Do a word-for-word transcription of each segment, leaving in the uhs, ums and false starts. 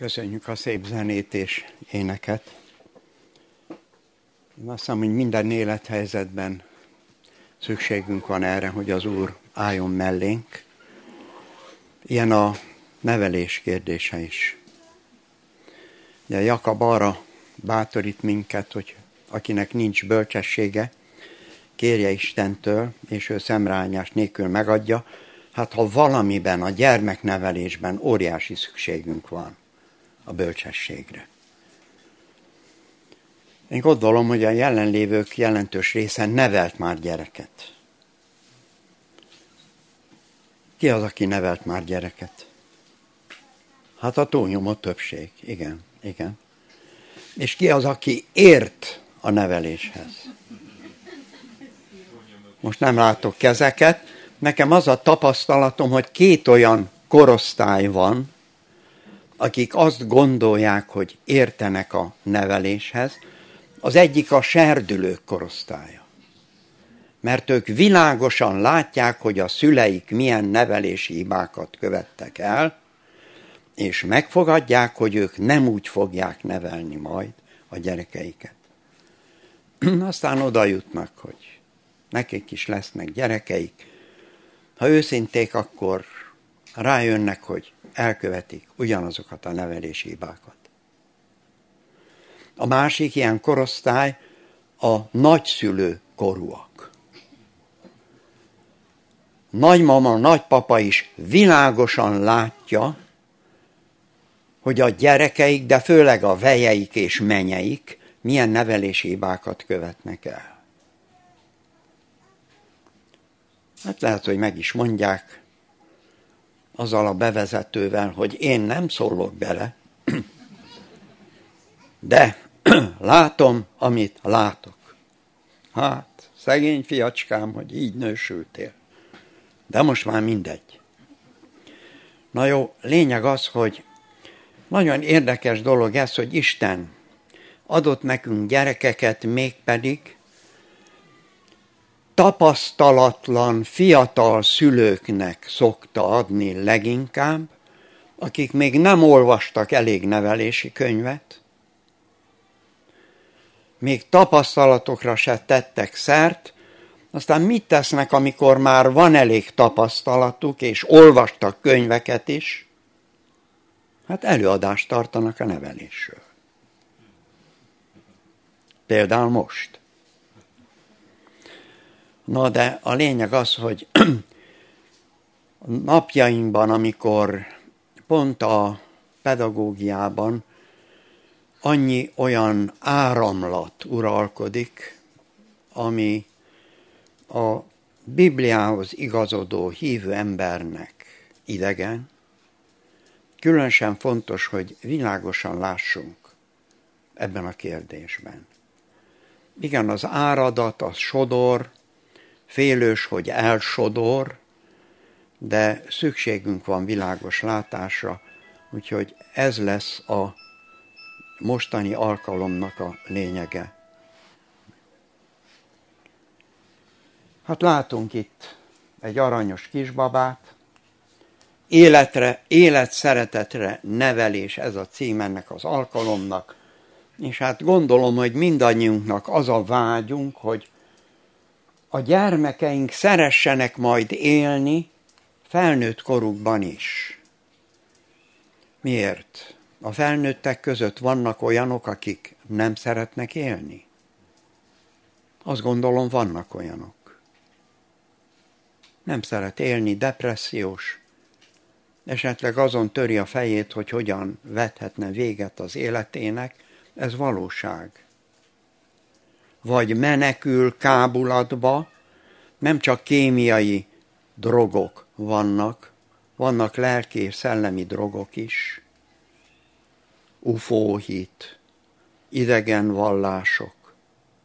Köszönjük a szép zenét és éneket. Én azt hiszem, hogy minden élethelyzetben szükségünk van erre, hogy az Úr álljon mellénk. Ilyen a nevelés kérdése is. Ugye Jakab arra bátorít minket, hogy akinek nincs bölcsessége, kérje Istentől, és ő szemrehányás nélkül megadja. Hát ha valamiben, a gyermeknevelésben óriási szükségünk van a bölcsességre. Én gondolom, hogy a jelenlévők jelentős része nevelt már gyereket. Ki az, aki nevelt már gyereket? Hát a túlnyomó többség, igen, igen. És ki az, aki ért a neveléshez? Most nem látok kezeket. Nekem az a tapasztalatom, hogy két olyan korosztály van, akik azt gondolják, hogy értenek a neveléshez. Az egyik a serdülők korosztálya. Mert ők világosan látják, hogy a szüleik milyen nevelési hibákat követtek el, és megfogadják, hogy ők nem úgy fogják nevelni majd a gyerekeiket. Aztán oda jutnak, hogy nekik is lesznek gyerekeik. Ha őszinték, akkor rájönnek, hogy elkövetik ugyanazokat a nevelési hibákat. A másik ilyen korosztály a nagyszülő korúak. Nagymama, nagypapa is világosan látja, hogy a gyerekeik, de főleg a vejeik és menyeik milyen nevelési hibákat követnek el. Hát lehet, hogy meg is mondják azzal a bevezetővel, hogy én nem szólok bele, de látom, amit látok. Hát, szegény fiacskám, hogy így nősültél. De most már mindegy. Na jó, lényeg az, hogy nagyon érdekes dolog ez, hogy Isten adott nekünk gyerekeket, mégpedig tapasztalatlan, fiatal szülőknek szokta adni leginkább, akik még nem olvastak elég nevelési könyvet, még tapasztalatokra se tettek szert, aztán mit tesznek, amikor már van elég tapasztalatuk, és olvastak könyveket is? Hát előadást tartanak a nevelésről. Például most. Na de a lényeg az, hogy napjainkban, amikor pont a pedagógiában annyi olyan áramlat uralkodik, ami a Bibliához igazodó hívő embernek idegen, különösen fontos, hogy világosan lássunk ebben a kérdésben. Igen, az áradat, az sodor, félős, hogy elsodor, de szükségünk van világos látásra, úgyhogy ez lesz a mostani alkalomnak a lényege. Hát látunk itt egy aranyos kisbabát, életre, életszeretetre nevelés, ez a cím ennek az alkalomnak, és hát gondolom, hogy mindannyiunknak az a vágyunk, hogy a gyermekeink szeressenek majd élni felnőtt korukban is. Miért? A felnőttek között vannak olyanok, akik nem szeretnek élni? Azt gondolom, vannak olyanok. Nem szeret élni, depressziós, esetleg azon töri a fejét, hogy hogyan vethetne véget az életének, ez valóság. Vagy menekül kábulatba, nem csak kémiai drogok vannak, vannak lelki és szellemi drogok is, ufóhit, idegen vallások,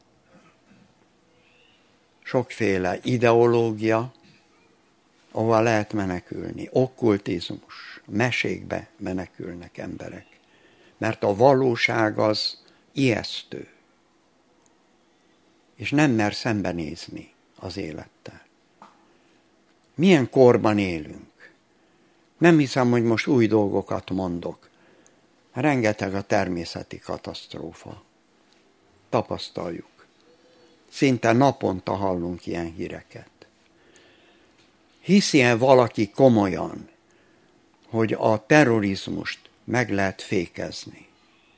sokféle ideológia, ahol lehet menekülni, okkultizmus, mesékbe menekülnek emberek, mert a valóság az ijesztő, és nem mer szembenézni az élettel. Milyen korban élünk? Nem hiszem, hogy most új dolgokat mondok. Rengeteg a természeti katasztrófa. Tapasztaljuk. Szinte naponta hallunk ilyen híreket. Hiszi-e valaki komolyan, hogy a terrorizmust meg lehet fékezni?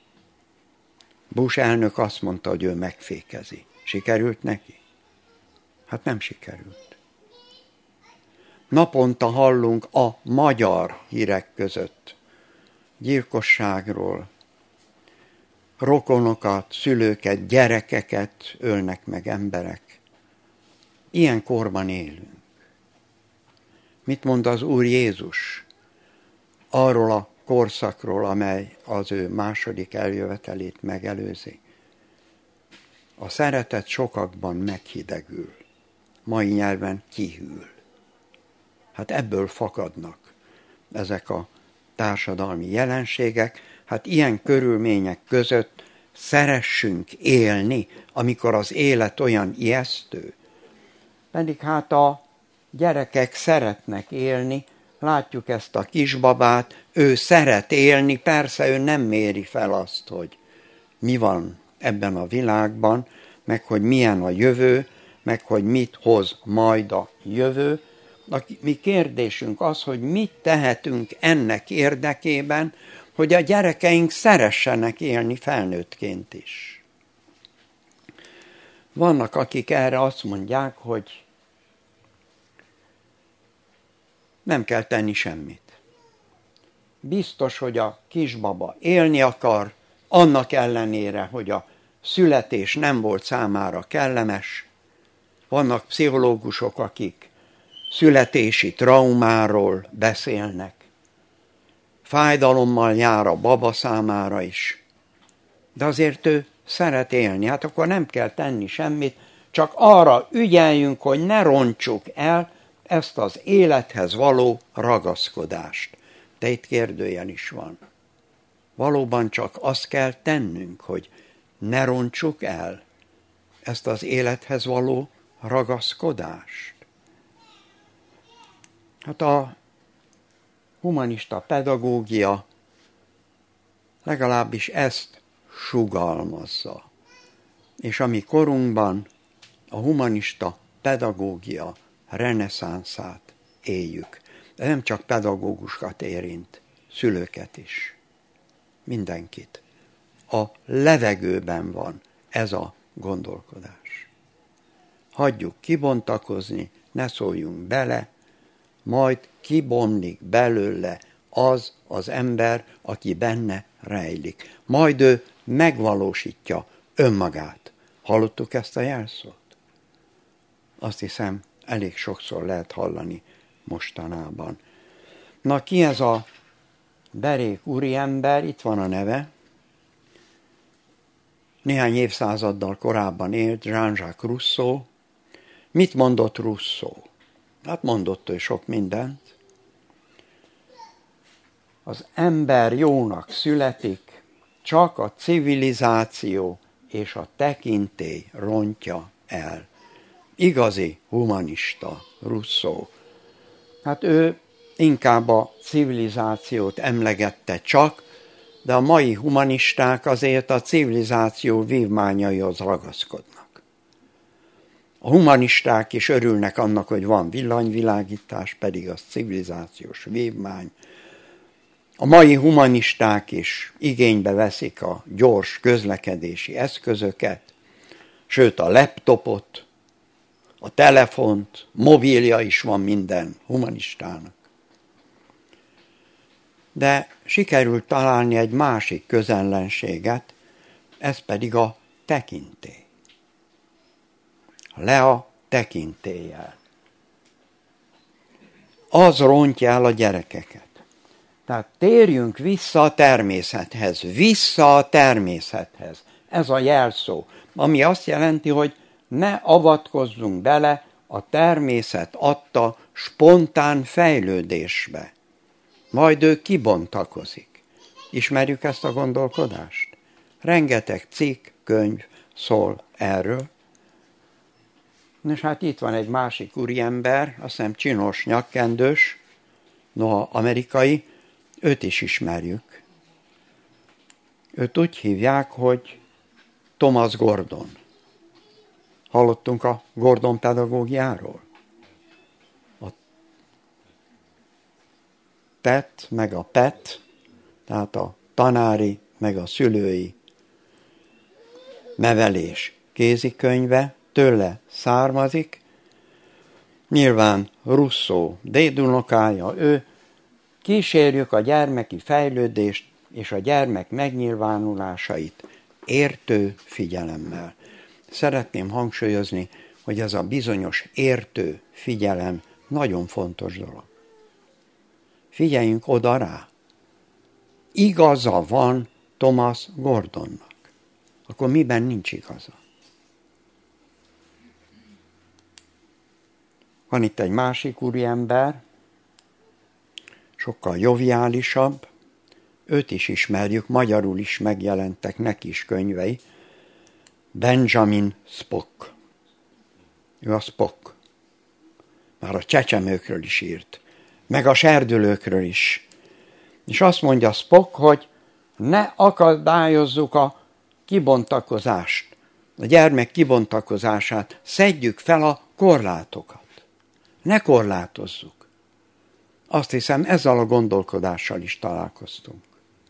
Bush elnök azt mondta, hogy ő megfékezi. Sikerült neki? Hát nem sikerült. Naponta hallunk a magyar hírek között gyilkosságról, rokonokat, szülőket, gyerekeket ölnek meg emberek. Ilyen korban élünk. Mit mond az Úr Jézus arról a korszakról, amely az ő második eljövetelét megelőzi? A szeretet sokakban meghidegül, mai nyelven kihűl. Hát ebből fakadnak ezek a társadalmi jelenségek. Hát ilyen körülmények között szeressünk élni, amikor az élet olyan ijesztő. Pedig hát a gyerekek szeretnek élni, látjuk ezt a kisbabát, ő szeret élni, persze ő nem méri fel azt, hogy mi van ebben a világban, meg hogy milyen a jövő, meg hogy mit hoz majd a jövő. A mi kérdésünk az, hogy mit tehetünk ennek érdekében, hogy a gyerekeink szeressenek élni felnőttként is. Vannak, akik erre azt mondják, hogy nem kell tenni semmit. Biztos, hogy a kisbaba élni akar, annak ellenére, hogy a születés nem volt számára kellemes. Vannak pszichológusok, akik születési traumáról beszélnek. Fájdalommal jár a baba számára is. De azért ő szeret élni, hát akkor nem kell tenni semmit, csak arra ügyeljünk, hogy ne rontsuk el ezt az élethez való ragaszkodást. De itt kérdőjel is van. Valóban csak azt kell tennünk, hogy ne rontsuk el ezt az élethez való ragaszkodást. Hát a humanista pedagógia legalábbis ezt sugalmazza. És a mi korunkban a humanista pedagógia reneszánszát éljük. De nem csak pedagógusokat érint, szülőket is. Mindenkit. A levegőben van ez a gondolkodás. Hagyjuk kibontakozni, ne szóljunk bele, majd kibomlik belőle az az ember, aki benne rejlik. Majd ő megvalósítja önmagát. Hallottuk ezt a jelszót? Azt hiszem, elég sokszor lehet hallani mostanában. Na, ki ez a derék úriember? Itt van a neve. Néhány évszázaddal korábban élt Jean-Jacques Rousseau. Mit mondott Rousseau? Hát mondott ő sok mindent. Az ember jónak születik, csak a civilizáció és a tekintély rontja el. Igazi humanista Rousseau. Hát ő inkább a civilizációt emlegette csak, de a mai humanisták azért a civilizáció vívmányaihoz ragaszkodnak. A humanisták is örülnek annak, hogy van villanyvilágítás, pedig az civilizációs vívmány. A mai humanisták is igénybe veszik a gyors közlekedési eszközöket, sőt a laptopot, a telefont, mobilja is van minden humanistának. De sikerült találni egy másik közellenséget, ez pedig a tekintély. Le a tekintéllyel. Az rontja el a gyerekeket. Tehát térjünk vissza a természethez, vissza a természethez. Ez a jelszó, ami azt jelenti, hogy ne avatkozzunk bele a természet adta spontán fejlődésbe. Majd ő kibontakozik. Ismerjük ezt a gondolkodást? Rengeteg cikk, könyv szól erről. És hát itt van egy másik úriember, azt hiszem csinos nyakkendős, noha amerikai, őt is ismerjük. Őt úgy hívják, hogy Thomas Gordon. Hallottunk a Gordon pedagógiáról? A tett, meg a pet, tehát a tanári, meg a szülői nevelés kézikönyve tőle származik. Nyilván Rousseau dédunokája, ő kísérjük a gyermeki fejlődést és a gyermek megnyilvánulásait értő figyelemmel. Szeretném hangsúlyozni, hogy ez a bizonyos értő figyelem nagyon fontos dolog. Figyeljünk oda rá. Igaza van Thomas Gordonnak. Akkor miben nincs igaza? Van itt egy másik úriember, sokkal joviálisabb, őt is ismerjük, magyarul is megjelentek neki is könyvei, Benjamin Spock. Ő a Spock. Már a csecsemőkről is írt, meg a serdülőkről is. És azt mondja Spock, hogy ne akadályozzuk a kibontakozást, a gyermek kibontakozását, szedjük fel a korlátokat. Ne korlátozzuk. Azt hiszem, ezzel a gondolkodással is találkoztunk.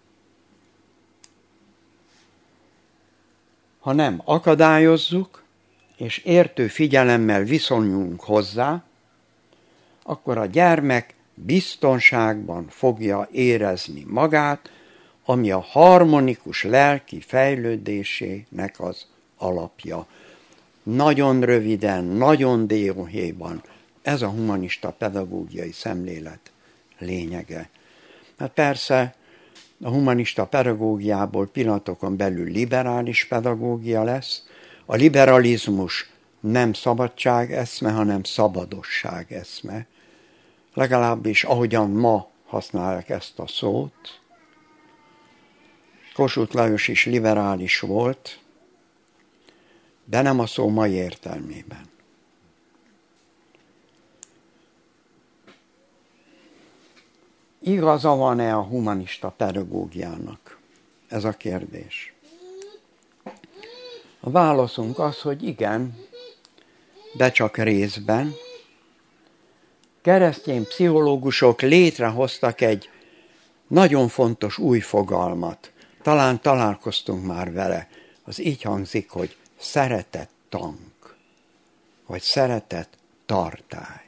Ha nem akadályozzuk, és értő figyelemmel viszonyulunk hozzá, akkor a gyermek biztonságban fogja érezni magát, ami a harmonikus lelki fejlődésének az alapja. Nagyon röviden, nagyon dióhéjban, ez a humanista pedagógiai szemlélet lényege. Hát persze a humanista pedagógiából pillanatokon belül liberális pedagógia lesz. A liberalizmus nem szabadság eszme, hanem szabadosság eszme. Legalábbis ahogyan ma használják ezt a szót. Kossuth Lajos is liberális volt, de nem a szó mai értelmében. Igaza van-e a humanista pedagógiának? Ez a kérdés. A válaszunk az, hogy igen, de csak részben. Keresztény pszichológusok létrehoztak egy nagyon fontos új fogalmat. Talán találkoztunk már vele. Az így hangzik, hogy szeretett tank, vagy szeretett tartály.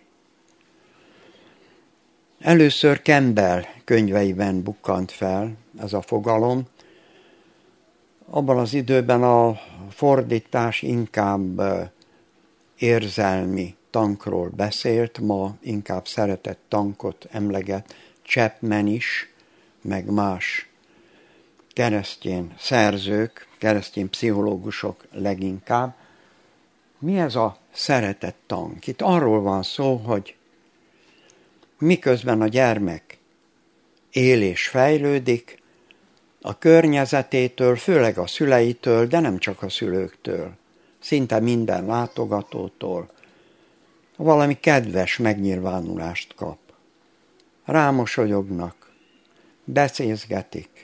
Először Campbell könyveiben bukkant fel ez a fogalom. Abban az időben a fordítás inkább érzelmi tankról beszélt, ma inkább szeretett tankot emleget Chapman is, meg más keresztény szerzők, keresztény pszichológusok leginkább. Mi ez a szeretett tank? Itt arról van szó, hogy miközben a gyermek él és fejlődik, a környezetétől, főleg a szüleitől, de nem csak a szülőktől, szinte minden látogatótól valami kedves megnyilvánulást kap. Rámosolyognak, becézgetik.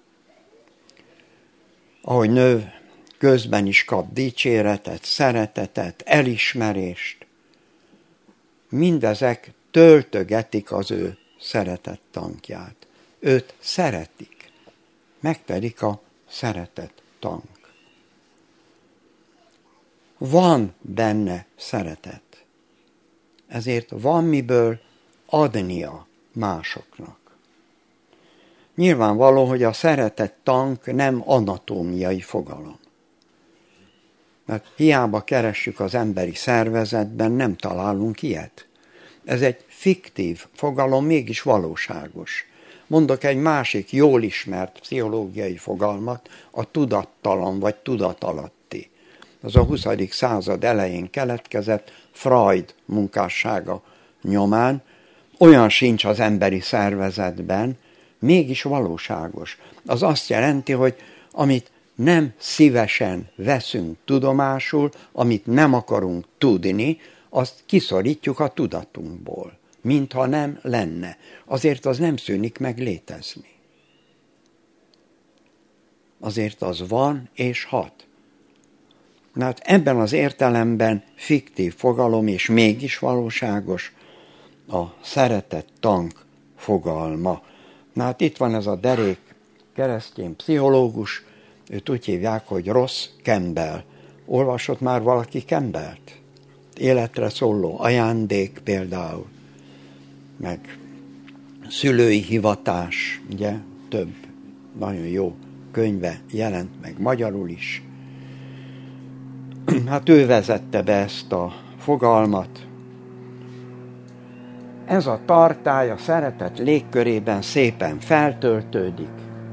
Ahogy nő, közben is kap dicséretet, szeretetet, elismerést. Mindezek töltögetik az ő szeretett tankját. Őt szeretik. Megtelik a szeretett tank. Van benne szeretet. Ezért van miből adnia másoknak. Nyilvánvaló, hogy a szeretett tank nem anatómiai fogalom. Mert hiába keressük az emberi szervezetben, nem találunk ilyet. Ez egy fiktív fogalom, mégis valóságos. Mondok egy másik jól ismert pszichológiai fogalmat, a tudattalan vagy tudatalatti. Az a huszadik század elején keletkezett Freud munkássága nyomán. Olyan sincs az emberi szervezetben, mégis valóságos. Az azt jelenti, hogy amit nem szívesen veszünk tudomásul, amit nem akarunk tudni, azt kiszorítjuk a tudatunkból, mintha nem lenne. Azért az nem szűnik meg létezni. azért az van és hat. Na hát ebben az értelemben fiktív fogalom, és mégis valóságos a szeretet tank fogalma. Na hát itt van ez a derék keresztény pszichológus, őt úgy hívják, hogy Ross Campbell. Olvasott már valaki Campbellt? Életre szóló ajándék például, meg szülői hivatás, ugye, több nagyon jó könyve jelent meg magyarul is. Hát ő vezette be ezt a fogalmat. Ez a tartály a szeretet légkörében szépen feltöltődik,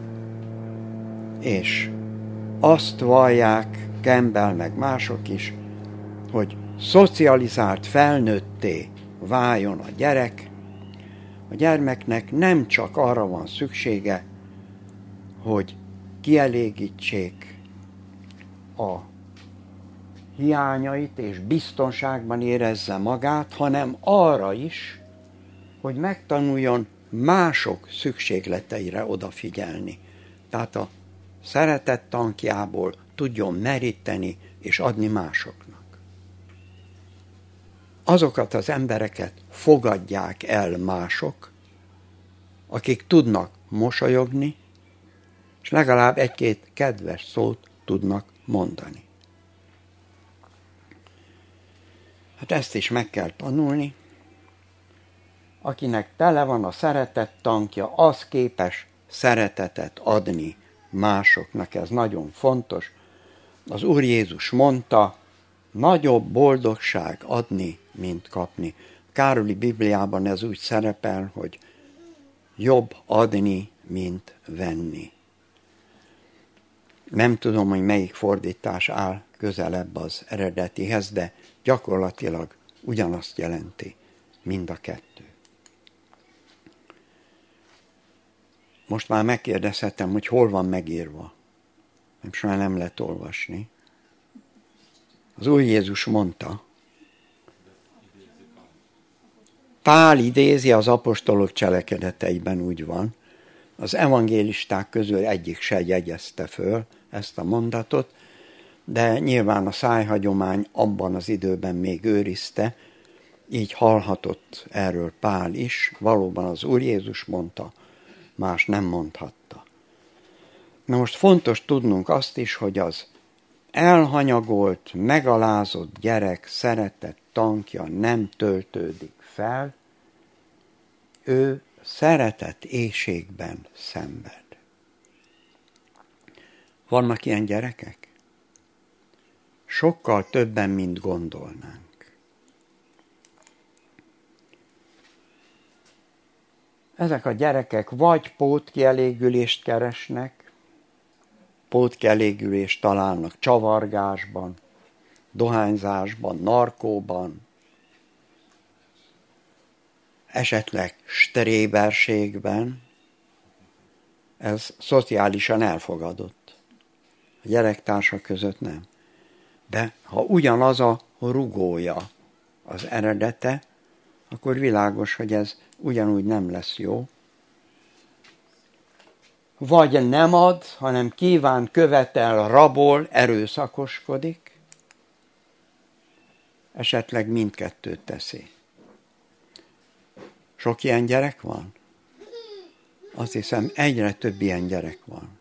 és azt vallják Campbell meg mások is, hogy szocializált felnőtté váljon a gyerek. A gyermeknek nem csak arra van szüksége, hogy kielégítsék a hiányait és biztonságban érezze magát, hanem arra is, hogy megtanuljon mások szükségleteire odafigyelni. Tehát a szeretet tankjából tudjon meríteni és adni másoknak. Azokat az embereket fogadják el mások, akik tudnak mosolyogni, és legalább egy-két kedves szót tudnak mondani. Hát ezt is meg kell tanulni. Akinek tele van a szeretet tankja, az képes szeretetet adni másoknak. Ez nagyon fontos. Az Úr Jézus mondta, nagyobb boldogság adni, mint kapni. Károli Bibliában ez úgy szerepel, hogy jobb adni, mint venni. Nem tudom, hogy melyik fordítás áll közelebb az eredetihez, de gyakorlatilag ugyanazt jelenti mind a kettő. Most már megkérdezhetem, hogy hol van megírva. Nem soha nem lehet olvasni. Az Úr Jézus mondta, Pál idézi, az apostolok cselekedeteiben úgy van, az evangélisták közül egyik se jegyezte föl ezt a mondatot, de nyilván a szájhagyomány abban az időben még őrizte, így hallhatott erről Pál is, valóban az Úr Jézus mondta, más nem mondhatta. Na most fontos tudnunk azt is, hogy az elhanyagolt, megalázott gyerek szeretet tankja nem töltődik fel, ő szeretet éhségben szenved. Vannak ilyen gyerekek? Sokkal többen, mint gondolnánk. Ezek a gyerekek vagy pótkielégülést keresnek, pótkielégülést találnak csavargásban, dohányzásban, narkóban, esetleg stréberségben. Ez szociálisan elfogadott. A gyerektársak között nem. De ha ugyanaz a rugója az eredete, akkor világos, hogy ez ugyanúgy nem lesz jó. Vagy nem ad, hanem kíván, követel, rabol, erőszakoskodik, esetleg mindkettőt teszi. Sok ilyen gyerek van? Azt hiszem, egyre több ilyen gyerek van.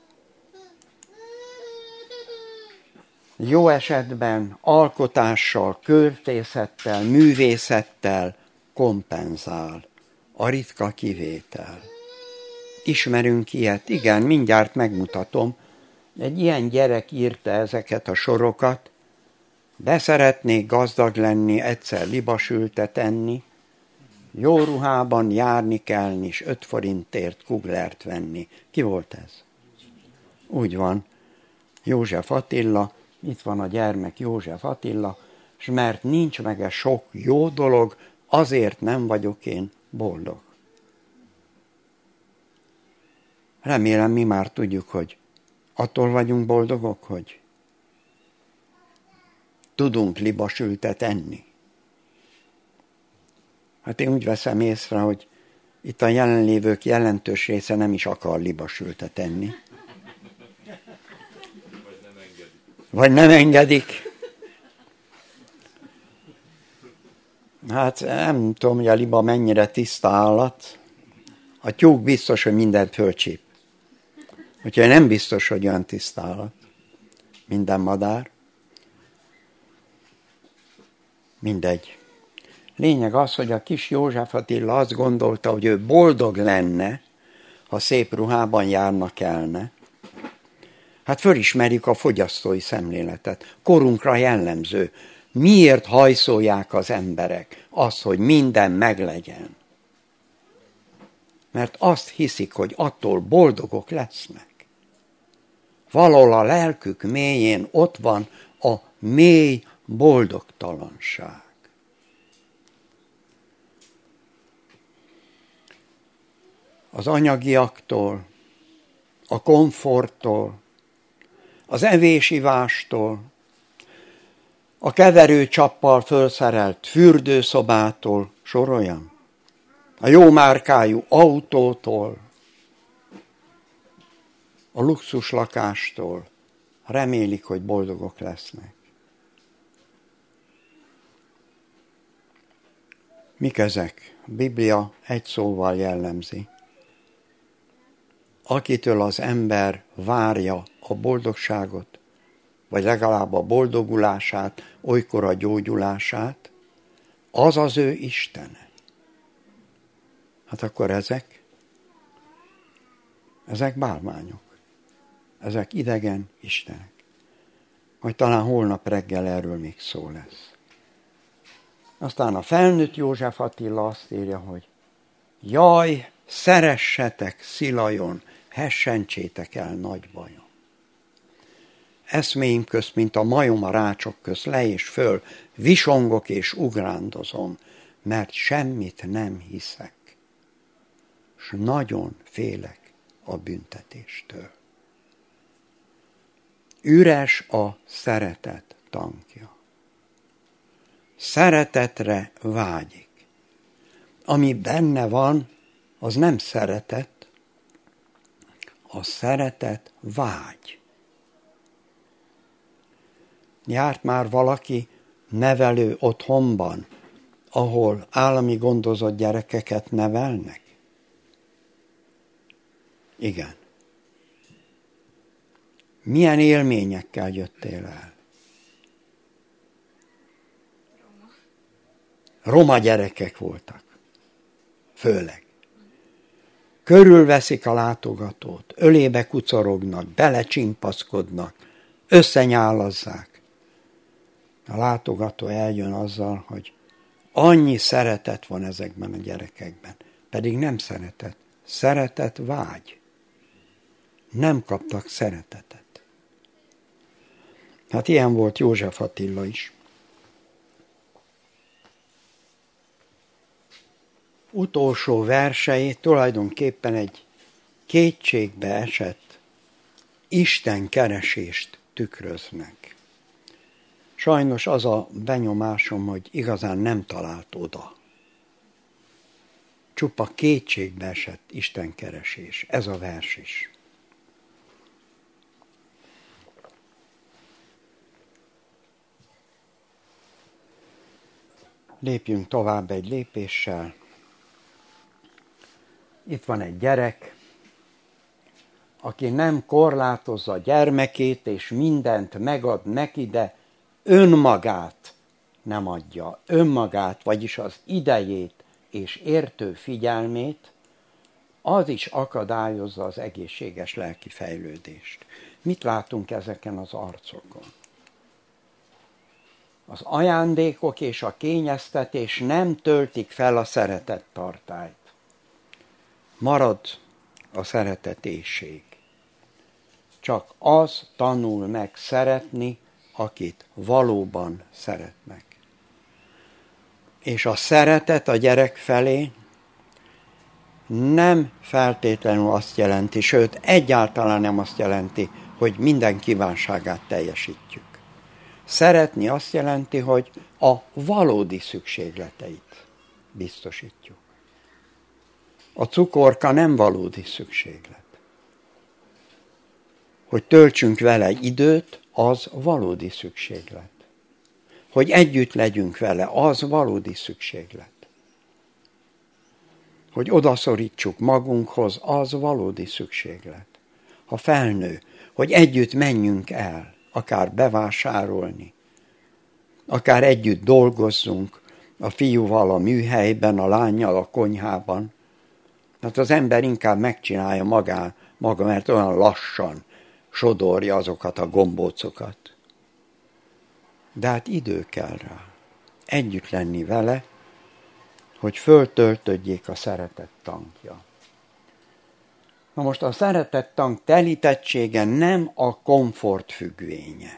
Jó esetben alkotással, költészettel, művészettel kompenzál, a ritka kivétel. Ismerünk ilyet? Igen, mindjárt megmutatom. Egy ilyen gyerek írta ezeket a sorokat. De szeretnék gazdag lenni, egyszer libasültet enni, jó ruhában járni kelni, és öt forintért kuglert venni. Ki volt ez? Úgy van. József Attila, itt van a gyermek József Attila, és mert nincs meg e sok jó dolog, azért nem vagyok én boldog. Remélem, mi már tudjuk, hogy attól vagyunk boldogok, hogy tudunk libasültet enni. Hát én úgy veszem észre, hogy itt a jelenlévők jelentős része nem is akar libasültet enni. vagy nem engedik. Hát nem tudom, hogy a liba mennyire tiszta állat. A tyúk biztos, hogy mindent fölcsíp. Úgyhogy nem biztos, hogy olyan tiszta állat. Minden madár. Mindegy. Lényeg az, hogy a kis József Attila azt gondolta, hogy ő boldog lenne, ha szép ruhában járna kelne. Hát fölismerjük a fogyasztói szemléletet. Korunkra jellemző. Miért hajszolják az emberek azt, hogy minden meglegyen? Mert azt hiszik, hogy attól boldogok lesznek. Valahol a lelkük mélyén ott van a mély boldogtalanság. Az anyagiaktól, a komforttól, az evés-ivástól, a keverőcsappal fölszerelt fürdőszobától, soroljam, a jó márkájú autótól, a luxus lakástól remélik, hogy boldogok lesznek. Mik ezek? A Biblia egy szóval jellemzi. Akitől az ember várja a boldogságot, vagy legalább a boldogulását, olykor a gyógyulását, az az ő Istene. Hát akkor ezek, ezek bálványok. Ezek idegen istenek. Majd talán holnap reggel erről még szó lesz. Aztán a felnőtt József Attila azt írja, hogy jaj, szeressetek Szilajon, hessentsétek el nagy bajon. Eszméim közt, mint a majom a rácsok közt, le és föl, visongok és ugrándozom, mert semmit nem hiszek, s nagyon félek a büntetéstől. Üres a szeretet tankja. Szeretetre vágyik. Ami benne van, az nem szeretet, a szeretet vágy. Járt már valaki nevelő otthonban, ahol állami gondozott gyerekeket nevelnek? Igen. Milyen élményekkel jöttél el? Roma. Roma gyerekek voltak. Főleg. Körülveszik a látogatót, ölébe kucorognak, belecsimpaszkodnak, összenyálazzák. A látogató eljön azzal, hogy annyi szeretet van ezekben a gyerekekben, pedig nem szeretet. Szeretet vágy. Nem kaptak szeretetet. Hát ilyen volt József Attila is. Utolsó versei tulajdonképpen egy kétségbe esett Isten keresést tükröznek. Sajnos az a benyomásom, hogy igazán nem talált oda. Csupa kétségbe esett Isten keresés. Ez a vers is. Lépjünk tovább egy lépéssel. Itt van egy gyerek, aki nem korlátozza a gyermekét, és mindent megad neki, de önmagát nem adja. Önmagát, vagyis az idejét és értő figyelmét, az is akadályozza az egészséges lelki fejlődést. Mit látunk ezeken az arcokon? Az ajándékok és a kényeztetés nem töltik fel a szeretettartályt. Marad a szeretetésség. Csak az tanul meg szeretni, akit valóban szeretnek. És a szeretet a gyerek felé nem feltétlenül azt jelenti, sőt, egyáltalán nem azt jelenti, hogy minden kívánságát teljesítjük. Szeretni azt jelenti, hogy a valódi szükségleteit biztosítjuk. A cukorka nem valódi szükséglet. hogy töltsünk vele időt, az valódi szükséglet. Hogy együtt legyünk vele, az valódi szükséglet. Hogy odaszorítsuk magunkhoz, az valódi szükséglet. Ha felnő, hogy együtt menjünk el, akár bevásárolni, akár együtt dolgozzunk, a fiúval a műhelyben, a lánnyal a konyhában. Hát az ember inkább megcsinálja magá, maga, mert olyan lassan sodorja azokat a gombócokat. De hát idő kell rá. Együtt lenni vele, hogy föltöltödjék a szeretet tankja. Na most a szeretet tank telítettsége nem a komfort függvénye.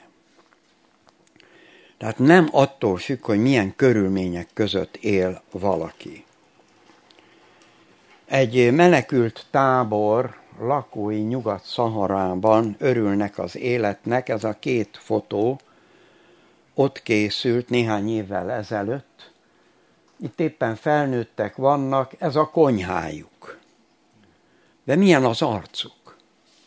Tehát nem attól függ, hogy milyen körülmények között él valaki. Egy menekült tábor lakói Nyugat-Szaharában örülnek az életnek. Ez a két fotó ott készült néhány évvel ezelőtt. Itt éppen felnőttek vannak, ez a konyhájuk. De milyen az arcuk?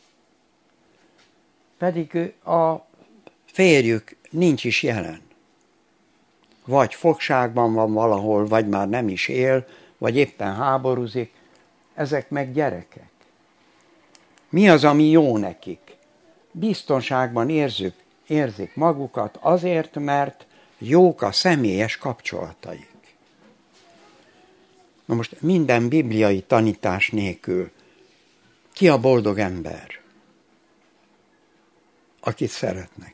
Pedig a férjük nincs is jelen. Vagy fogságban van valahol, vagy már nem is él, vagy éppen háborúzik. Ezek meg gyerekek. Mi az, ami jó nekik? Biztonságban érzük, érzik magukat azért, mert jók a személyes kapcsolataik. Na most minden bibliai tanítás nélkül ki a boldog ember, akit szeretnek?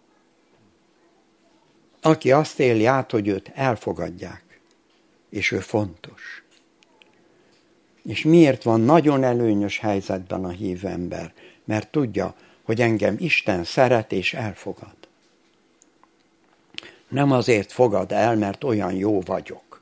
Aki azt éli át, hogy őt elfogadják, és ő fontos. És miért van nagyon előnyös helyzetben a hívő ember? Mert tudja, hogy engem Isten szeret és elfogad. Nem azért fogad el, mert olyan jó vagyok,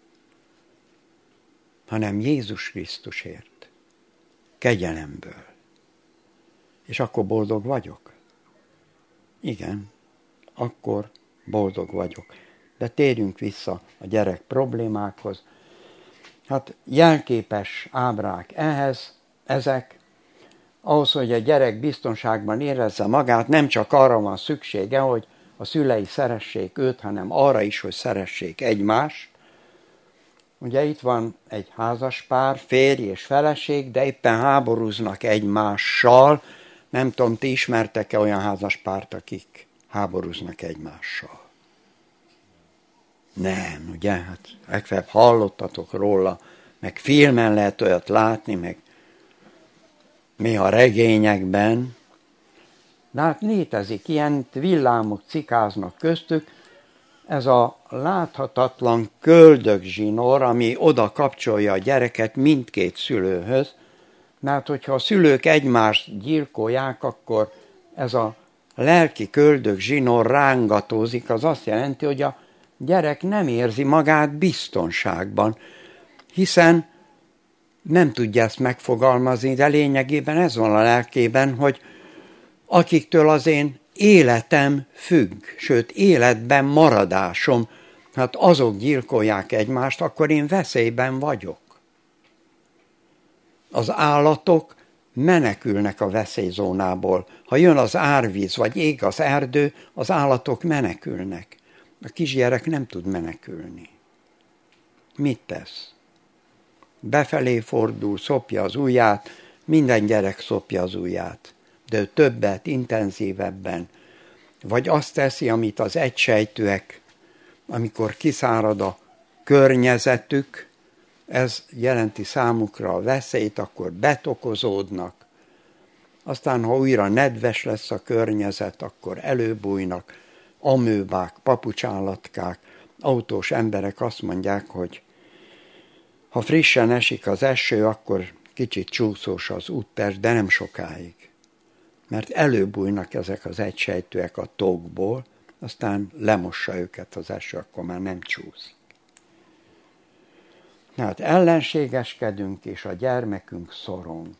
hanem Jézus Krisztusért, kegyelemből. És akkor boldog vagyok? Igen, akkor boldog vagyok. De térjünk vissza a gyerek problémákhoz. Hát jelképes ábrák ehhez, ezek, ahhoz, hogy a gyerek biztonságban érezze magát, nem csak arra van szüksége, hogy a szülei szeressék őt, hanem arra is, hogy szeressék egymást. Ugye itt van egy házaspár, férj és feleség, de éppen háborúznak egymással. Nem tudom, ti ismertek-e olyan házaspárt, akik háborúznak egymással? Nem, ugye? Hát legfeljebb hallottatok róla, meg filmen lehet olyat látni, meg néha regényekben. De hát létezik, ilyen villámok cikáznak köztük, ez a láthatatlan köldögzsinór, ami oda kapcsolja a gyereket mindkét szülőhöz, mert hogyha a szülők egymást gyilkolják, akkor ez a lelki köldögzsinór rángatózik, az azt jelenti, hogy a gyerek nem érzi magát biztonságban, hiszen nem tudja ezt megfogalmazni, de lényegében ez van a lelkében, hogy akiktől az én életem függ, sőt életben maradásom, hát azok gyilkolják egymást, akkor én veszélyben vagyok. Az állatok menekülnek a veszélyzónából. Ha jön az árvíz, vagy ég az erdő, az állatok menekülnek. A kisgyerek nem tud menekülni. Mit tesz? Befelé fordul, szopja az ujját, minden gyerek szopja az ujját, de ő többet, intenzívebben. Vagy azt teszi, amit az egysejtűek, amikor kiszárad a környezetük, ez jelenti számukra a veszélyt, akkor betokozódnak. Aztán, ha újra nedves lesz a környezet, akkor előbújnak amőbák, papucsállatkák, autós emberek azt mondják, hogy ha frissen esik az eső, akkor kicsit csúszós az úttest, de nem sokáig. Mert előbújnak ezek az egysejtűek a tókból, aztán lemossa őket az eső, akkor már nem csúszik. Tehát ellenségeskedünk, és a gyermekünk szorong.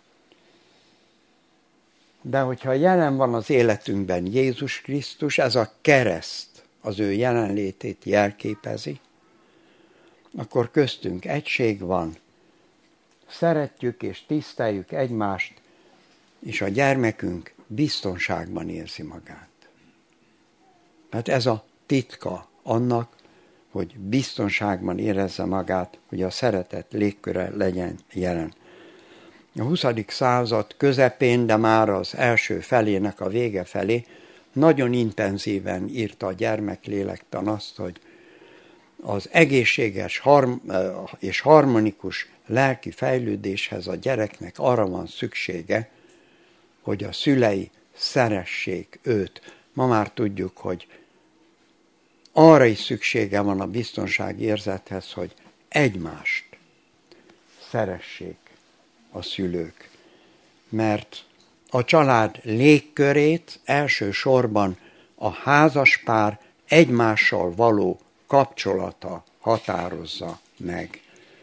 De hogyha jelen van az életünkben Jézus Krisztus, ez a kereszt az ő jelenlétét jelképezi, akkor köztünk egység van, szeretjük és tiszteljük egymást, és a gyermekünk biztonságban érzi magát. Tehát ez a titka annak, hogy biztonságban érezze magát, hogy a szeretet légköre legyen jelen. A huszadik század közepén, de már az első felének a vége felé nagyon intenzíven írta a gyermeklélektan azt, hogy az egészséges harm- és harmonikus lelki fejlődéshez a gyereknek arra van szüksége, hogy a szülei szeressék őt. Ma már tudjuk, hogy arra is szüksége van a biztonságérzethez, hogy egymást szeressék a szülők. Mert a család légkörét elsősorban a házaspár egymással való kapcsolata határozza meg.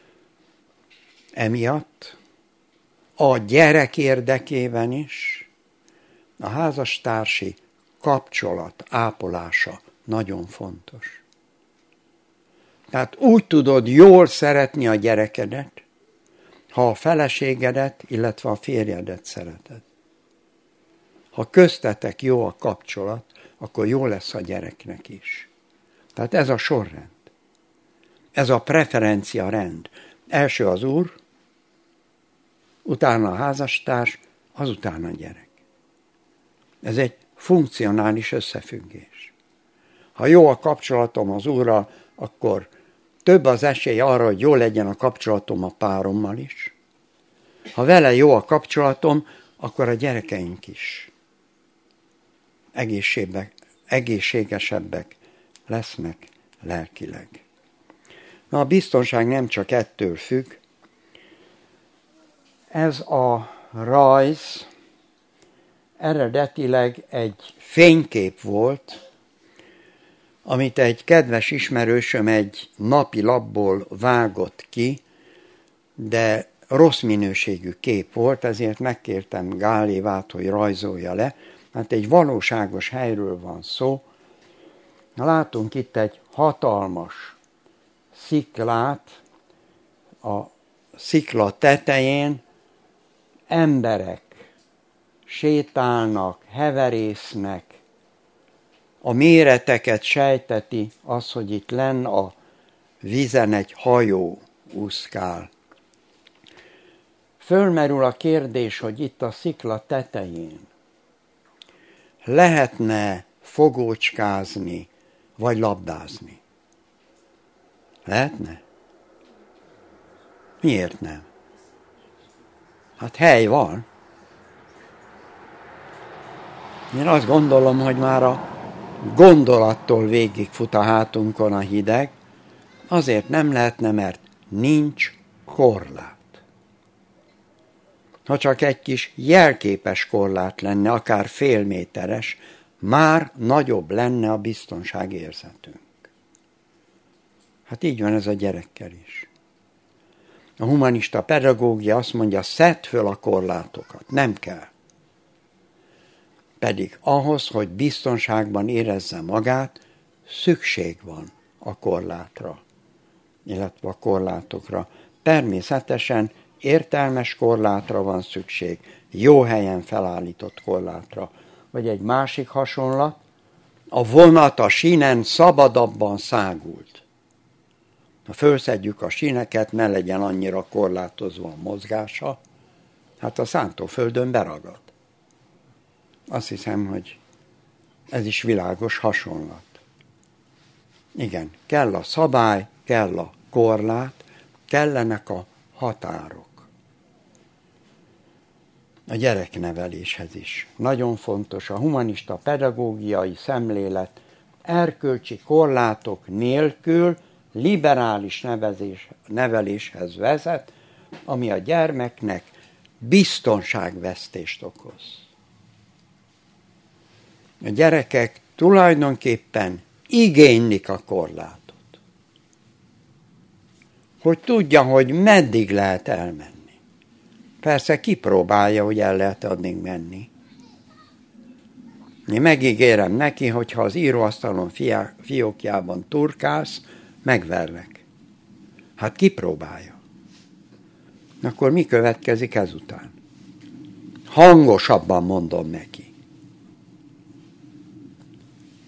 Emiatt a gyerek érdekében is a házastársi kapcsolat ápolása nagyon fontos. Tehát úgy tudod jól szeretni a gyerekedet, ha a feleségedet, illetve a férjedet szereted. Ha köztetek jó a kapcsolat, akkor jó lesz a gyereknek is. Tehát ez a sorrend. Ez a preferencia rend. Első az úr, utána a házastárs, azután a gyerek. Ez egy funkcionális összefüggés. Ha jó a kapcsolatom az úrral, akkor több az esély arra, hogy jó legyen a kapcsolatom a párommal is. Ha vele jó a kapcsolatom, akkor a gyerekeink is egészségesebbek lesznek lelkileg. Na, a biztonság nem csak ettől függ. Ez a rajz eredetileg egy fénykép volt, amit egy kedves ismerősöm egy napi lapból vágott ki, de rossz minőségű kép volt, ezért megkértem Gál Évát, hogy rajzolja le. Hát egy valóságos helyről van szó. Látunk itt egy hatalmas sziklát, a szikla tetején emberek sétálnak, heverésznek, a méreteket sejteti az, hogy itt lenn a vízen egy hajó úszkál. Fölmerül a kérdés, hogy itt a szikla tetején lehetne fogócskázni, vagy labdázni? Lehetne? Miért nem? Hát hely van. Én azt gondolom, hogy már a gondolattól végigfut a hátunkon a hideg, azért nem lehetne, mert nincs korlát. Ha csak egy kis jelképes korlát lenne, akár fél méteres, már nagyobb lenne a biztonságérzetünk. Hát így van ez a gyerekkel is. A humanista pedagógia azt mondja, szedd föl a korlátokat, nem kell. Pedig ahhoz, hogy biztonságban érezze magát, szükség van a korlátra, illetve a korlátokra. Természetesen értelmes korlátra van szükség, jó helyen felállított korlátra. Vagy egy másik hasonlat, a vonat a sínen szabadabban szágult. Ha fölszedjük a síneket, ne legyen annyira korlátozva a mozgása, hát a szántóföldön beragad. Azt hiszem, hogy ez is világos hasonlat. Igen, kell a szabály, kell a korlát, kellenek a határok. A gyerekneveléshez is. Nagyon fontos a humanista pedagógiai szemlélet erkölcsi korlátok nélkül liberális nevezés, neveléshez vezet, ami a gyermeknek biztonságvesztést okoz. A gyerekek tulajdonképpen igénylik a korlátot. Hogy tudja, hogy meddig lehet elmenni. Persze kipróbálja, hogy el lehet addig menni. Én megígérem neki, hogy ha az íróasztalon fiá, fiókjában turkálsz, megverlek. Hát kipróbálja. Akkor mi következik ezután? Hangosabban mondom neki.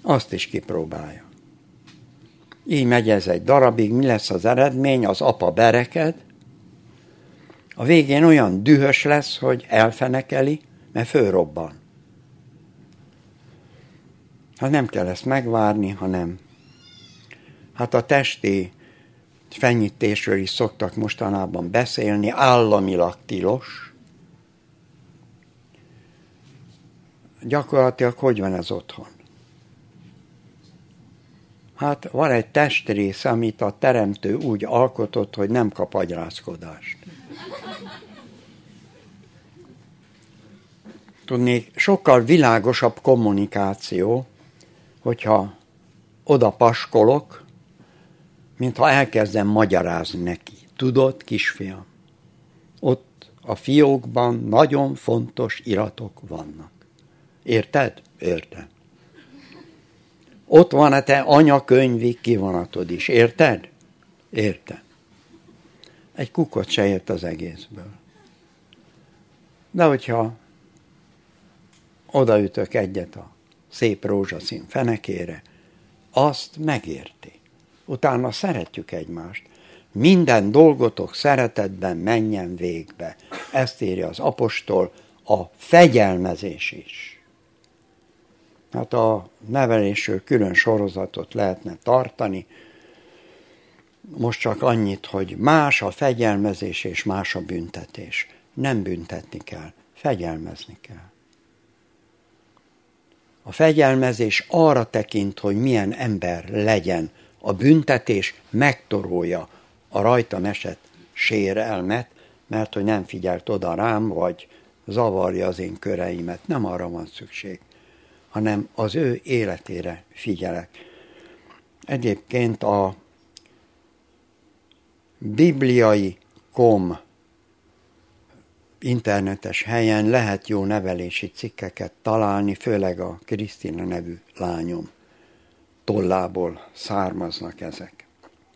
azt is kipróbálja. Így megy ez egy darabig, mi lesz az eredmény? Az apa bereked, a végén olyan dühös lesz, hogy elfenekeli, mert fölrobban. Hát nem kell ezt megvárni, hanem hát a testi fenyítésről is szoktak mostanában beszélni, államilag tilos. Gyakorlatilag hogy van ez otthon? Hát van egy testrész, amit a teremtő úgy alkotott, hogy nem kap agyrázkodást. Tudnék, sokkal világosabb kommunikáció, hogyha oda paskolok, mintha elkezdem magyarázni neki. Tudod, kisfiam, ott a fiókban nagyon fontos iratok vannak. Érted? Érted. Ott van a te anyakönyvi kivonatod is. Érted? Érted. Egy kukot se ért az egészből. De hogyha odaütök egyet a szép rózsaszín fenekére, azt megérti. Utána szeretjük egymást. Minden dolgotok szeretetben menjen végbe. Ezt írja az apostol, a fegyelmezés is. Hát a nevelésről külön sorozatot lehetne tartani. Most csak annyit, hogy más a fegyelmezés és más a büntetés. Nem büntetni kell, fegyelmezni kell. A fegyelmezés arra tekint, hogy milyen ember legyen. A büntetés megtorolja a rajtam esett sérelmet, mert hogy nem figyelt oda rám, vagy zavarja az én köreimet. Nem arra van szükség, hanem az ő életére figyelek. Egyébként a bibliai pont com internetes helyen lehet jó nevelési cikkeket találni, főleg a Krisztina nevű lányom tollából származnak ezek.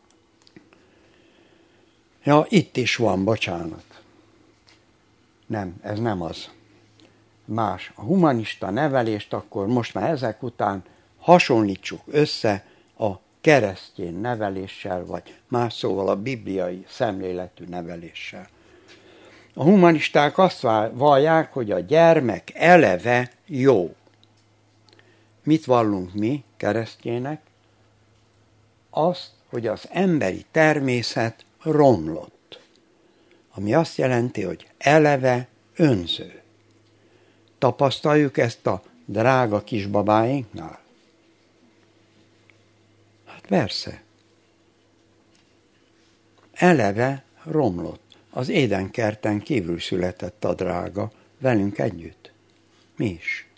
Ja, itt is van, bocsánat. Nem, ez nem az. Más. A humanista nevelést akkor most már ezek után hasonlítsuk össze a keresztény neveléssel, vagy más szóval a bibliai szemléletű neveléssel. A humanisták azt vallják, hogy a gyermek eleve jó. Mit vallunk mi, keresztjének? Azt, hogy az emberi természet romlott. Ami azt jelenti, hogy eleve önző. Tapasztaljuk ezt a drága kisbabáinknál? Hát persze. Eleve romlott. Az édenkerten kívül született a drága, velünk együtt. Mi is.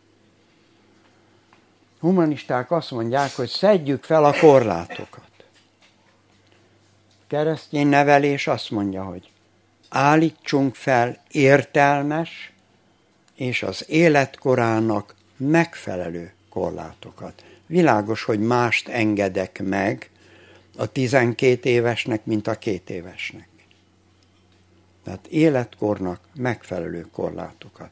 Humanisták azt mondják, hogy szedjük fel a korlátokat. Keresztény nevelés azt mondja, hogy állítsunk fel értelmes és az életkorának megfelelő korlátokat. Világos, hogy mást engedek meg a tizenkét évesnek, mint a két évesnek. Tehát életkornak megfelelő korlátokat.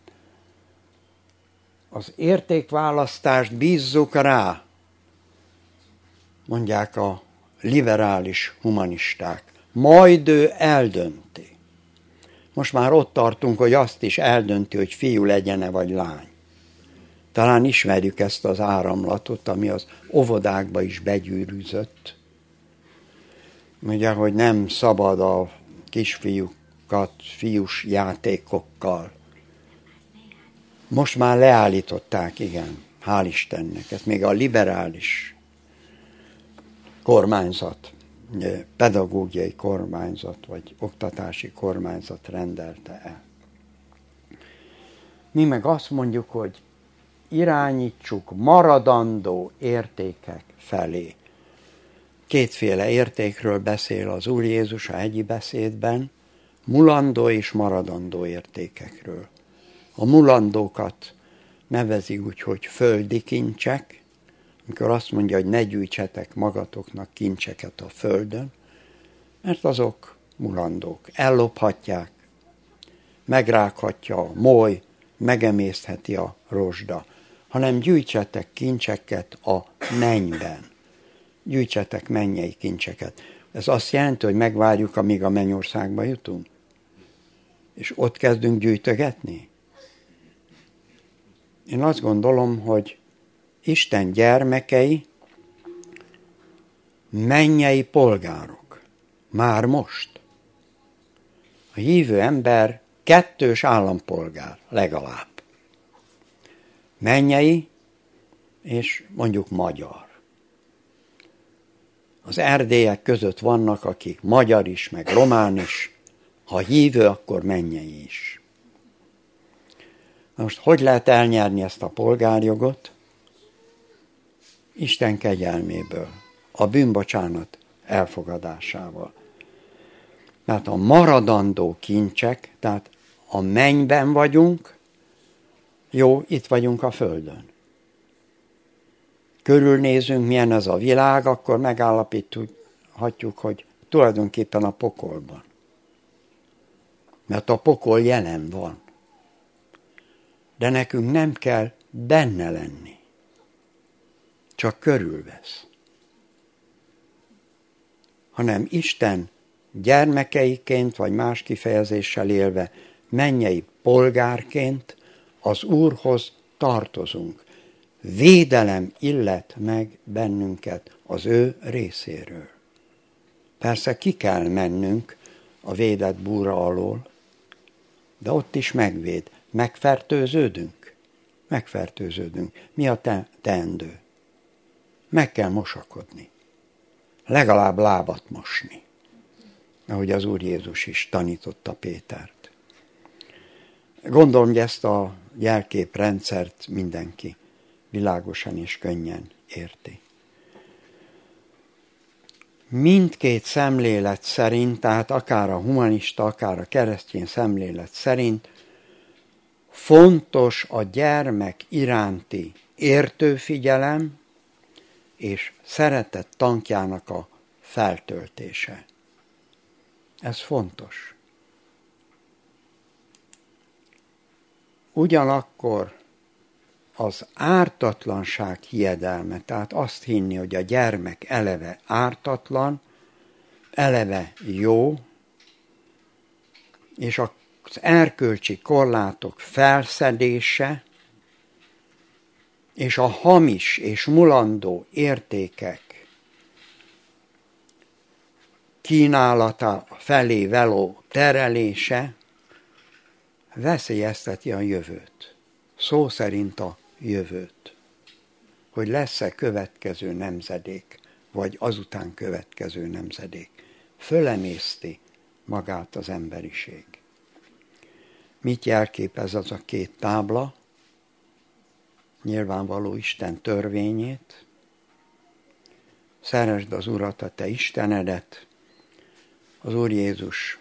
Az értékválasztást bízzuk rá, mondják a liberális humanisták. Majd ő eldönti. Most már ott tartunk, hogy azt is eldönti, hogy fiú legyen-e vagy lány. Talán ismerjük ezt az áramlatot, ami az óvodákba is begyűrűzött. Ugye, hogy nem szabad a kisfiúkat fiús játékokkal. Most már leállították, igen, hál' Istennek. Ez még a liberális kormányzat, pedagógiai kormányzat, vagy oktatási kormányzat rendelte el. Mi meg azt mondjuk, hogy irányítsuk maradandó értékek felé. Kétféle értékről beszél az Úr Jézus a hegyi beszédben, mulandó és maradandó értékekről. A mulandókat nevezi úgy, hogy földi kincsek, amikor azt mondja, hogy ne gyűjtsetek magatoknak kincseket a földön, mert azok mulandók. Ellophatják, megrághatja a moly, megemésztheti a rozsda. hanem gyűjtsetek kincseket a mennyben. Gyűjtsetek mennyei kincseket. Ez azt jelenti, hogy megvárjuk, amíg a mennyországba jutunk? És ott kezdünk gyűjtögetni? Én azt gondolom, hogy Isten gyermekei mennyei polgárok. Már most. A hívő ember kettős állampolgár legalább. Mennyei és mondjuk magyar. Az erdélyek között vannak, akik magyar is, meg román is. Ha hívő, akkor mennyei is. Most hogy lehet elnyerni ezt a polgárjogot? Isten kegyelméből, a bűnbocsánat elfogadásával. Tehát a maradandó kincsek, tehát a mennyben vagyunk, jó, itt vagyunk a földön. Körülnézünk, milyen ez a világ, akkor megállapíthatjuk, hogy tulajdonképpen a pokolban. Mert a pokol jelen van. De nekünk nem kell benne lenni. Csak körülvesz. Hanem Isten gyermekeiként, vagy más kifejezéssel élve, mennyei polgárként az Úrhoz tartozunk. Védelem illet meg bennünket az ő részéről. Persze ki kell mennünk a védett búra alól, de ott is megvéd. Megfertőződünk? Megfertőződünk. Mi a te- teendő? Meg kell mosakodni. Legalább lábat mosni. Ahogy az Úr Jézus is tanította Pétert. Gondolom, hogy ezt a jelképrendszert mindenki világosan és könnyen érti. Mindkét szemlélet szerint, tehát akár a humanista, akár a keresztény szemlélet szerint fontos a gyermek iránti értőfigyelem és szeretet tankjának a feltöltése. Ez fontos. Ugyanakkor az ártatlanság hiedelme, tehát azt hinni, hogy a gyermek eleve ártatlan, eleve jó, és az erkölcsi korlátok felszedése, és a hamis és mulandó értékek kínálata felé való terelése veszélyezteti a jövőt. Szó szerint a jövőt. Hogy lesz-e következő nemzedék, vagy azután következő nemzedék. Fölemészti magát az emberiség. Mit jelképez az a két tábla? Nyilvánvaló Isten törvényét. Szeresd az Urat, a te Istenedet. Az Úr Jézus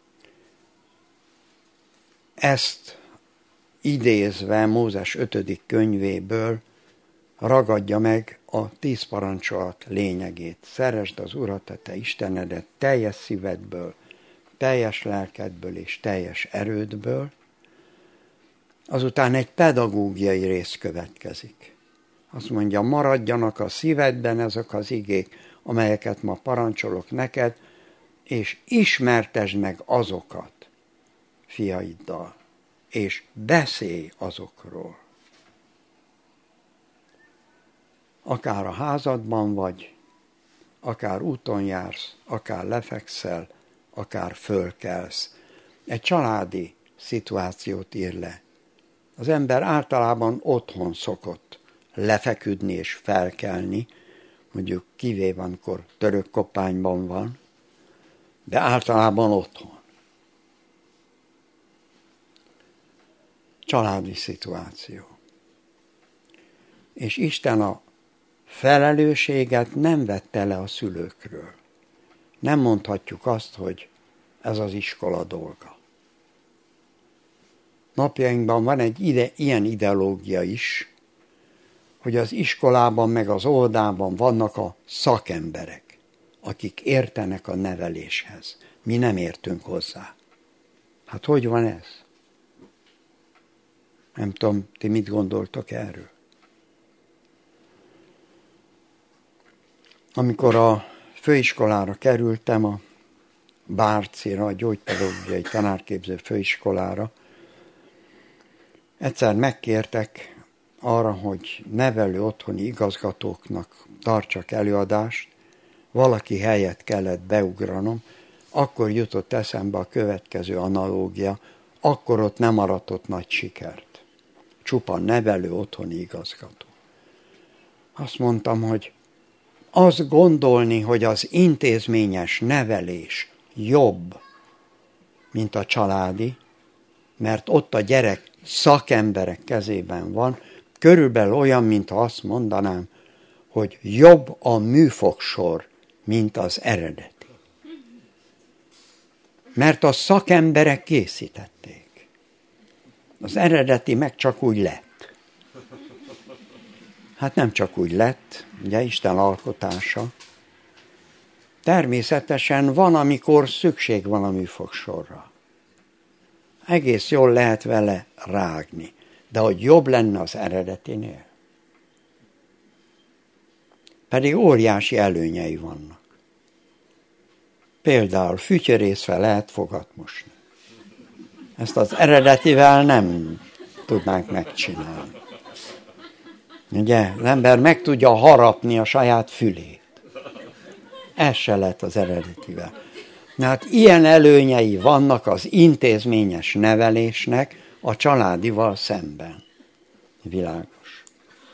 ezt idézve Mózes ötödik könyvéből ragadja meg a tíz parancsolat lényegét. Szeresd az Urat, a te Istenedet teljes szívedből, teljes lelkedből és teljes erődből. Azután egy pedagógiai rész következik. Azt mondja, maradjanak a szívedben ezek az igék, amelyeket ma parancsolok neked, és ismertesd meg azokat fiaiddal, és beszélj azokról. Akár a házadban vagy, akár úton jársz, akár lefekszel, akár fölkelsz. Egy családi szituációt ír le. Az ember általában otthon szokott lefeküdni és felkelni, mondjuk kivéve, amikor török koppányban van, de általában otthon. Családi szituáció. És Isten a felelősséget nem vette le a szülőkről. Nem mondhatjuk azt, hogy ez az iskola dolga. Napjainkban van egy ide, ilyen ideológia is, hogy az iskolában meg az óvodában vannak a szakemberek, akik értenek a neveléshez. Mi nem értünk hozzá. Hát hogy van ez? Nem tudom, ti mit gondoltok erről? Amikor a főiskolára kerültem, a Bárcira, a gyógypedagógiai tanárképző főiskolára, egyszer megkértek arra, hogy nevelő otthoni igazgatóknak tartsak előadást, valaki helyet kellett beugranom, akkor jutott eszembe a következő analógia, akkor ott nem aratott nagy sikert. Csupa nevelő otthoni igazgató. Azt mondtam, hogy azt gondolni, hogy az intézményes nevelés jobb, mint a családi, mert ott a gyerek szakemberek kezében van, körülbelül olyan, mintha azt mondanám, hogy jobb a műfogsor, mint az eredeti. Mert a szakemberek készítették. Az eredeti meg csak úgy lett. Hát nem csak úgy lett, ugye Isten alkotása. Természetesen van, amikor szükség van a műfogsorra. Egész jól lehet vele rágni, de hogy jobb lenne az eredetinél. Pedig óriási előnyei vannak. Például fütyörészve lehet fogat mosni. Ezt az eredetivel nem tudnánk megcsinálni. Ugye, az ember meg tudja harapni a saját fülét. Ez se lett az eredetivel. Hát ilyen előnyei vannak az intézményes nevelésnek a családival szemben. Világos.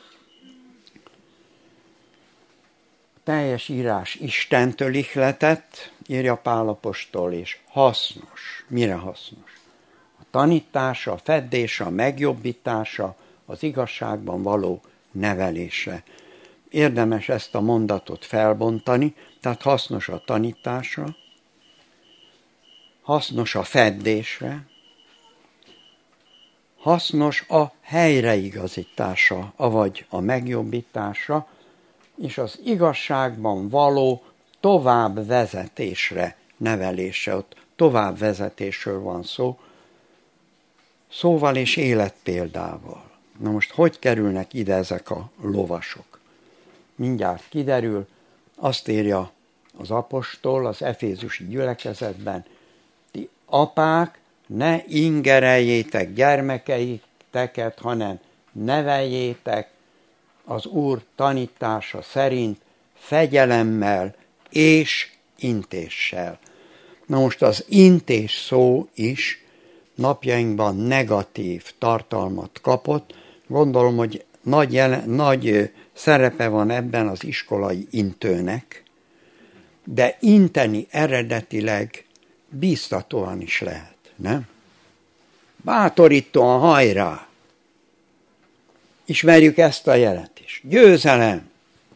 Teljes írás Istentől ihletett, írja Pál apostol, és hasznos. Mire hasznos? A tanítása, a feddése, a megjobbítása, az igazságban való nevelése. Érdemes ezt a mondatot felbontani, tehát hasznos a tanításra, hasznos a feddésre, hasznos a helyreigazítása, avagy a megjobbítása, és az igazságban való továbbvezetésre, nevelése. Ott továbbvezetésről van szó, szóval és életpéldával. Na most hogy kerülnek ide ezek a lovasok? Mindjárt kiderül, azt írja az apostol az efézusi gyülekezetben, ti apák, ne ingereljétek gyermekeiteket, hanem neveljétek az Úr tanítása szerint fegyelemmel és intéssel. Na most az intés szó is napjainkban negatív tartalmat kapott. Gondolom, hogy nagy, jelen, nagy szerepe van ebben az iskolai intőnek, de inteni eredetileg bíztatóan is lehet, nem? Bátorítóan, hajrá! Ismerjük ezt a jelet is. Győzelem!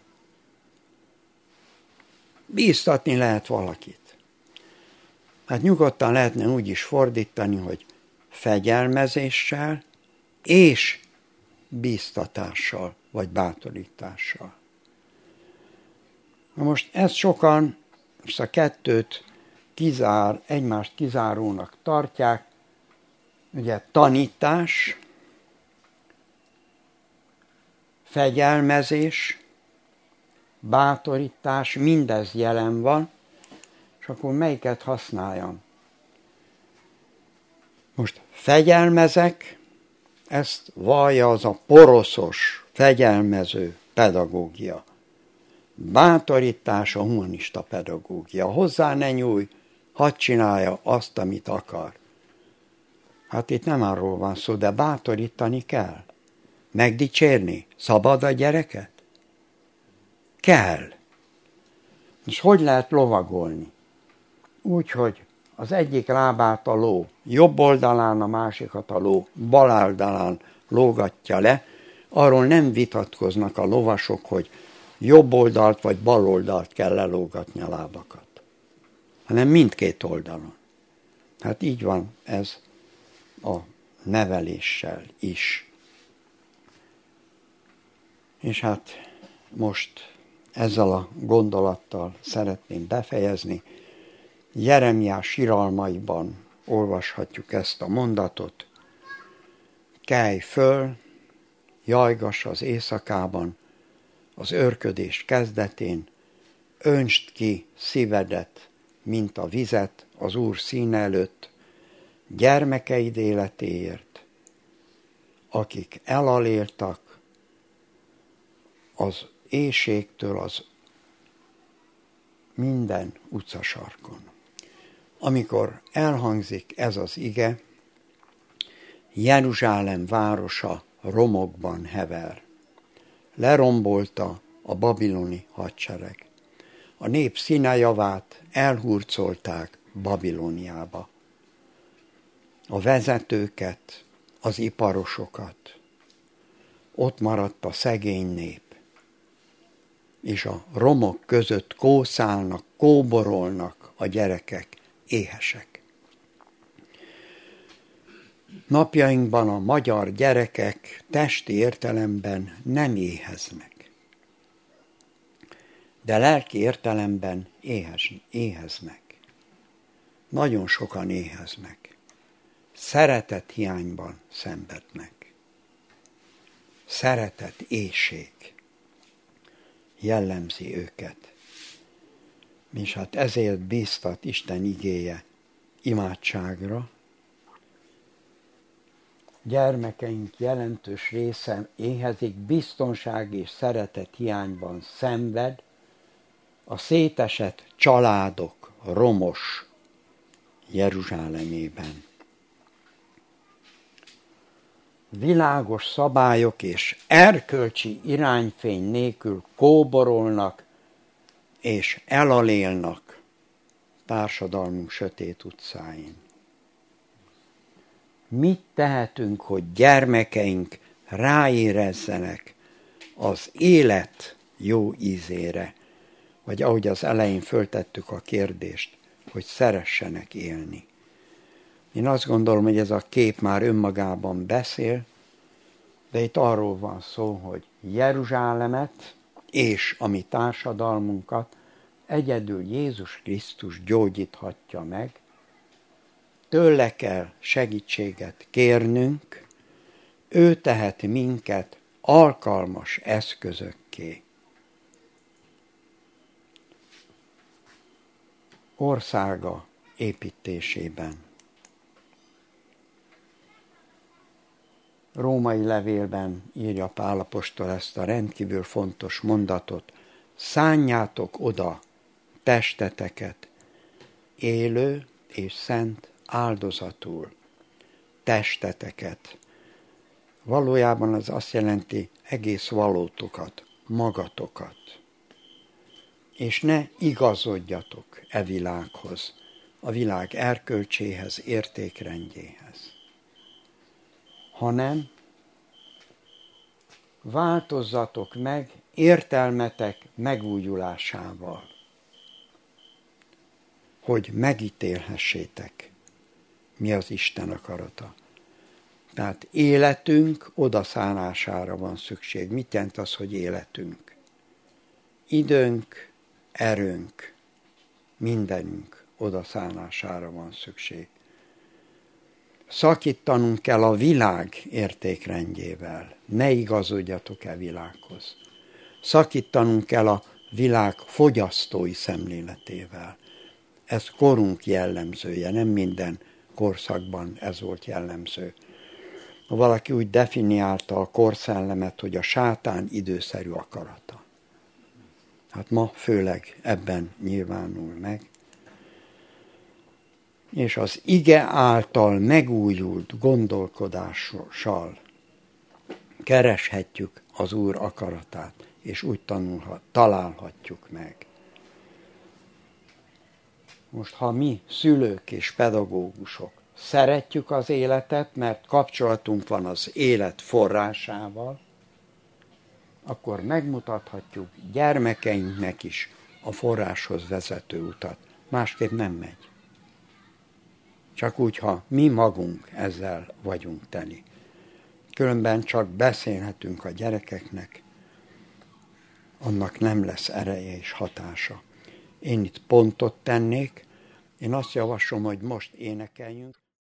Bíztatni lehet valakit. Hát nyugodtan lehetne úgy is fordítani, hogy fegyelmezéssel és bíztatással, vagy bátorítással. Na most ezt sokan, ezt a kettőt kizár, egymást kizárónak tartják, ugye tanítás, fegyelmezés, bátorítás, mindez jelen van, és akkor melyiket használjam? Most fegyelmezek, ezt vallja az a poroszos, fegyelmező pedagógia. Bátorítás a humanista pedagógia. Hozzá ne nyújj, hadd csinálja azt, amit akar. Hát itt nem arról van szó, de bátorítani kell. Megdicsérni? Szabad a gyereket? Kell. És hogy lehet lovagolni? Úgy, hogy az egyik lábát a ló jobb oldalán, a másikat a ló bal oldalán lógatja le, arról nem vitatkoznak a lovasok, hogy jobb oldalt vagy bal oldalt kell lelógatni a lábakat, hanem mindkét oldalon. Hát így van ez a neveléssel is. És hát most ezzel a gondolattal szeretném befejezni. Jeremiás siralmaiban olvashatjuk ezt a mondatot. Kelj föl, jajgass az éjszakában, az őrködés kezdetén, öntsd ki szívedet, mint a vizet az Úr színe előtt, gyermekeid életéért, akik elaléltak az éhségtől az minden utcasarkon. Amikor elhangzik ez az ige, Jeruzsálem városa romokban hever. Lerombolta a babiloni hadsereg. A nép színejavát elhurcolták Babilóniába. A vezetőket, az iparosokat. Ott maradt a szegény nép. És a romok között kószálnak, kóborolnak a gyerekek, éhesek. Napjainkban a magyar gyerekek testi értelemben nem éheznek, de lelki értelemben éhez, éheznek. Nagyon sokan éheznek. Szeretet hiányban szenvednek. Szeretet éhség jellemzi őket. És hát ezért bíztat Isten igéje imádságra. Gyermekeink jelentős része éhezik, biztonság és szeretet hiányban szenved, a szétesett családok romos Jeruzsálemében. Világos szabályok és erkölcsi irányfény nélkül kóborolnak és elalélnak társadalmunk sötét utcáin. Mit tehetünk, hogy gyermekeink ráérezzenek az élet jó ízére, vagy ahogy az elején föltettük a kérdést, hogy szeressenek élni. Én azt gondolom, hogy ez a kép már önmagában beszél, de itt arról van szó, hogy Jeruzsálemet és a mi társadalmunkat egyedül Jézus Krisztus gyógyíthatja meg, tőle kell segítséget kérnünk, ő tehet minket alkalmas eszközökké. Országa építésében. Római levélben írja Pál apostol ezt a rendkívül fontos mondatot: szánjátok oda testeteket élő és szent áldozatul. Testeteket. Valójában az azt jelenti egész valótokat, magatokat. És ne igazodjatok e világhoz, a világ erkölcséhez, értékrendjéhez, hanem változzatok meg értelmetek megújulásával, hogy megítélhessétek, mi az Isten akarata. Tehát életünk odaszánására van szükség. Mit jelent az, hogy életünk? Időnk, erőnk, mindenünk odaszánására van szükség. Szakítanunk kell a világ értékrendjével. Ne igazodjatok e világhoz. Szakítanunk kell a világ fogyasztói szemléletével. Ez korunk jellemzője, nem minden korszakban ez volt jellemző. Ha valaki úgy definiálta a korszellemet, hogy a sátán időszerű akarata. Hát ma főleg ebben nyilvánul meg. És az ige által megújult gondolkodással kereshetjük az Úr akaratát, és úgy tanulhat, találhatjuk meg. Most, ha mi szülők és pedagógusok szeretjük az életet, mert kapcsolatunk van az élet forrásával, akkor megmutathatjuk gyermekeinknek is a forráshoz vezető utat. Másképp nem megy. Csak úgy, ha mi magunk ezzel vagyunk teli. Különben csak beszélhetünk a gyerekeknek, annak nem lesz ereje és hatása. Én itt pontot tennék, én azt javaslom, hogy most énekeljünk.